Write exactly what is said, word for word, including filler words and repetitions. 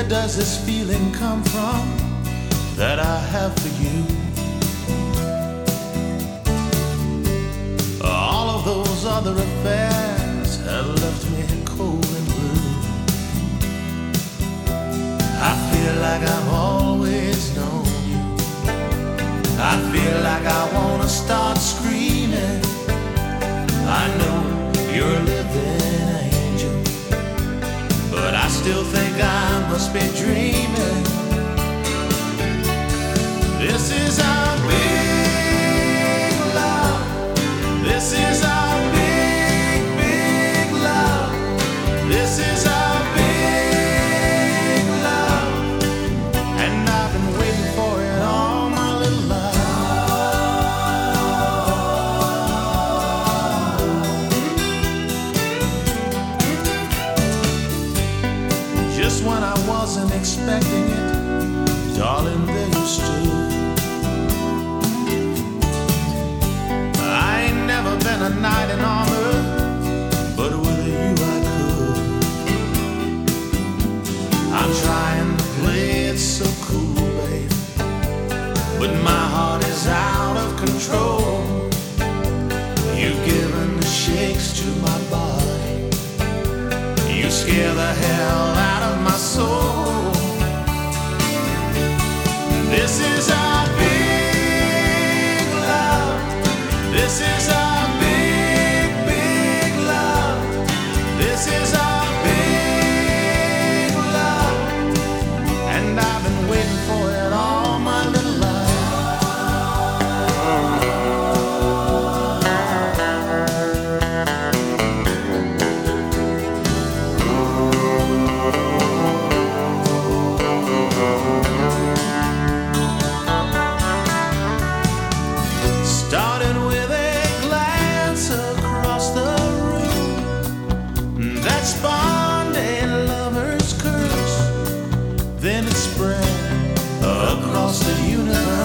does this feeling come from that I have for you? All of those other affairs have left me cold and blue. I feel like I've always known you. I feel like I wanna start screaming. I know you're a living angel, but I still think I must be dreaming. This is our big love. This is our big, big love. This is our big love. And I've been waiting for it all my little life. Just when I wasn't expecting it, darling, there you stood. I ain't never been a knight in armor, but with you I could. I'm trying to play it so cool, babe, but my heart is out of control. You've given the shakes to my body. You scare the hell out of my soul. This is our big love. This is our big, big love. This is our big love. And I've been waiting for it all my little life. Started with a glance across the room that spawned a lover's curse. Then it spread across the universe.